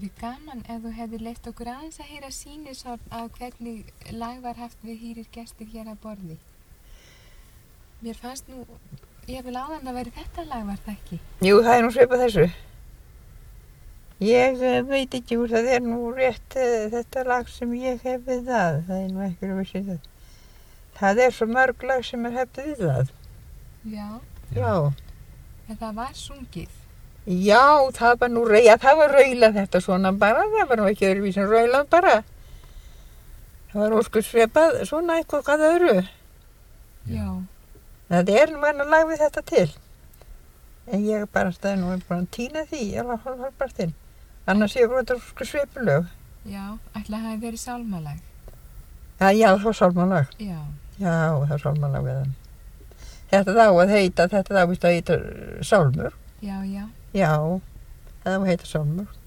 verið gaman ef þú hefði leyft okkur aðeins að heyra sýnishorn af hvernig lag var haft við hýrir gestir hér að borði. Mér fannst nú, ég vil áðan að veri þetta lag var það ekki? Jú, það nú svipað þessu. Ég veit ekki úr það nú rétt þetta lag sem ég hef við það. Það nú ekki að vissi það. Það svo mörg lag sem hefði við það. Já. Já. En það var sungið. Já, það var nú það var raulað þetta svona bara, það var nú ekki öðruvísi raulað bara. Það var óskuð svipað svona eitthvað hvað öðru. Já. Það nú enn að lag við þetta til. En ég bara staði nú bara að týna því, alveg hálfpartinn. Annars ég bara óskuð svipulög. Já, ætla að hafi verið sálmalag. Já, það var sálmalag. Já. Já, það var sálmalag við hann. Þetta á víst að heita sálmur. Já, já. Já, það heita sálmur.